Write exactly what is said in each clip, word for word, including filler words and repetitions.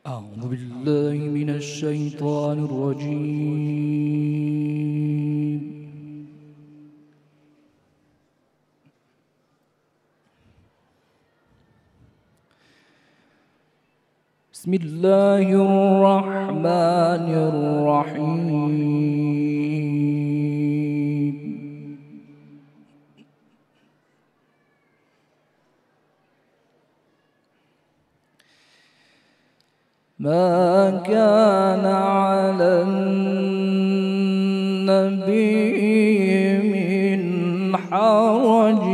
أعوذ بالله من الشيطان الرجيم. بسم الله الرحمن الرحيم. ما كان على النبي من حرج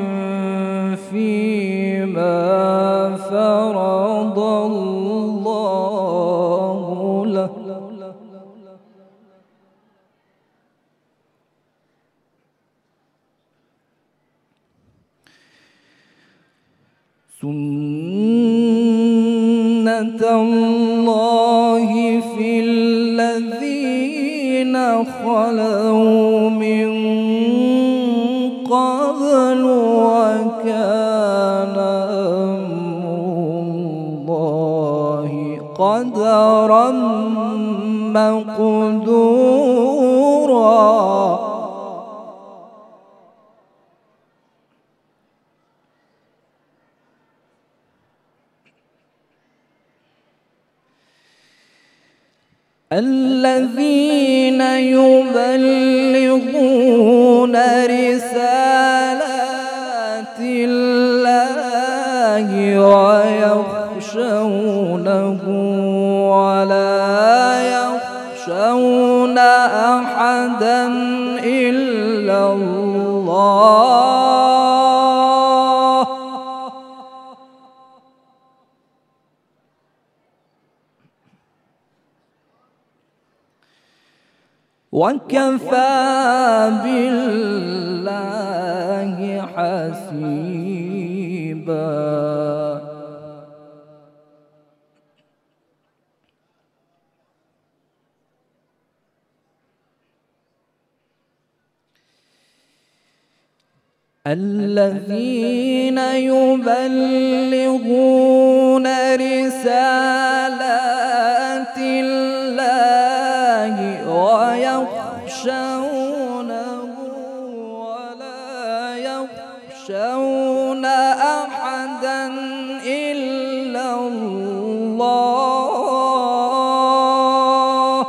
فيما فرض الله له، سنة الله في الذين خلوا من قبل، وكان أمر الله قدرا مقدورا. الذين يبلغون رسالات الله ويخشونه ولا يخشون أحدا إلا الله. وكفى بالله حسيبا. الذين يبلغون رسالات الله ويخشونه ولا يخشون أحدا إلا الله.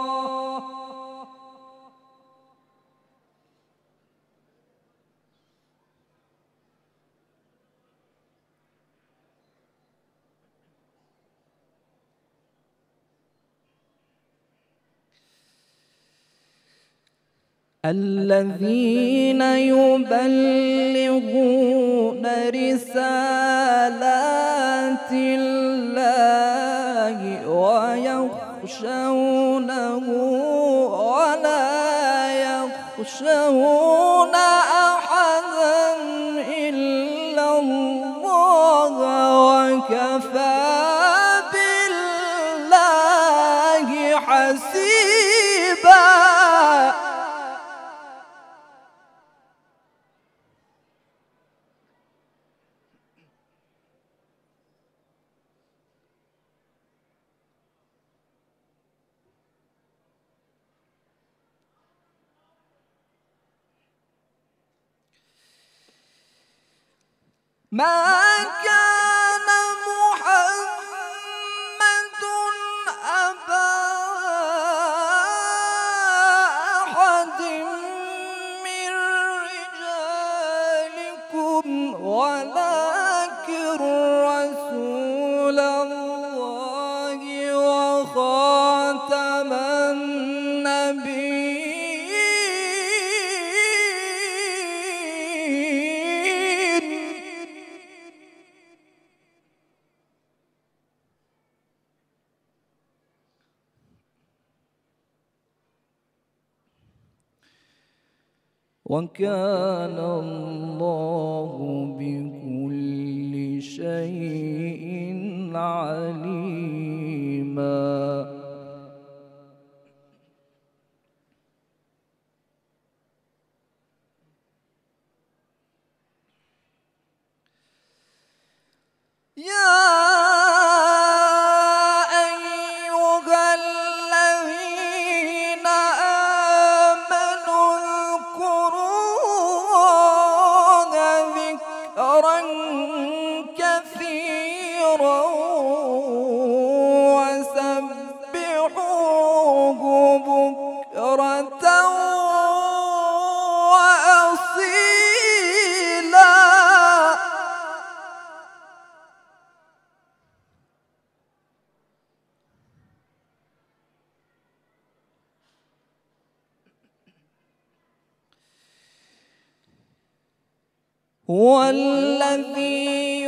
الذين يبلغون رسالات الله ويخشونه ولا يخشون أحدا إلا الله. وكفى بالله حسيبا. ما كان محمد أبا أحد من رجالكم ولكن رسول الله وخاتم النبيين. وكان الله بكل شيء عليما. يا هو الذي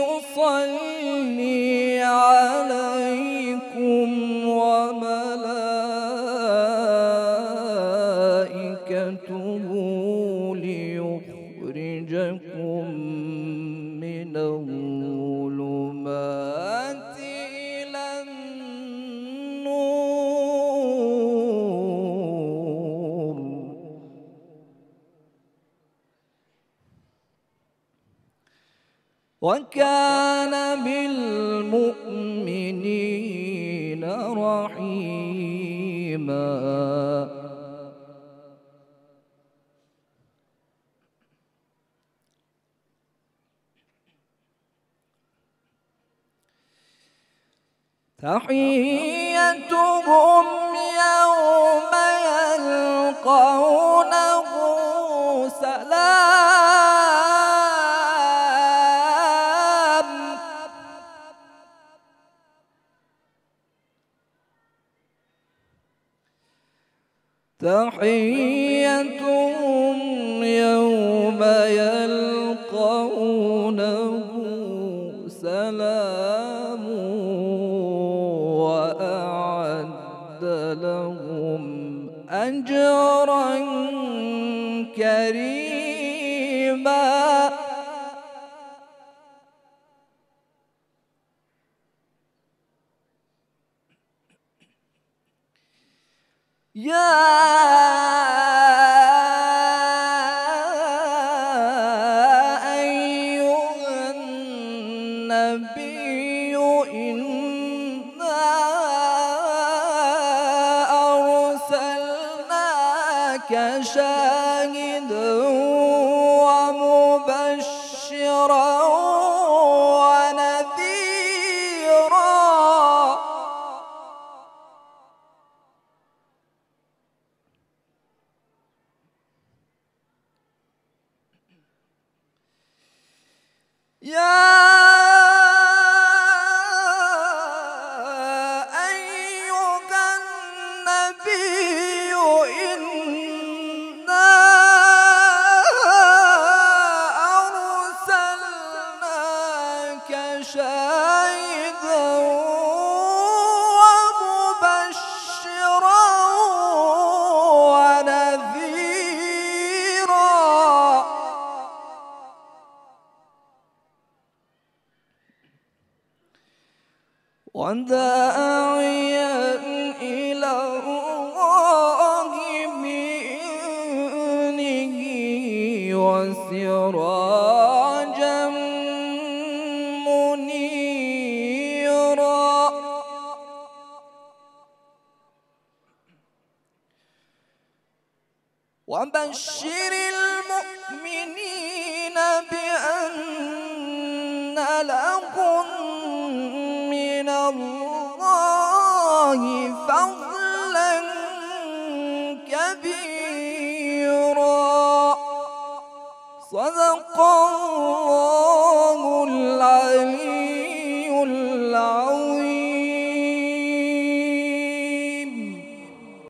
يصلي عليكم وملائكته ليخرجكم من الظلمات إلى النور. وكان بالمؤمنين رحيما. تحيتهم يوم يلقونه سلام. تحيتهم يوم يلقونه سلام وأعد لهم أجرا كريما. يا أيها النبي إنا أرسلناك شاهدا ومبشرا ونذيرا. يا أيها النبي إنا أرسلناك شاهدا ومبشرا ونذيرا. وداعيا إلى الله بإذنه وسراجا منيرا. وبشر المؤمنين بأن لهم من الله فضلا كبيرا. صدق الله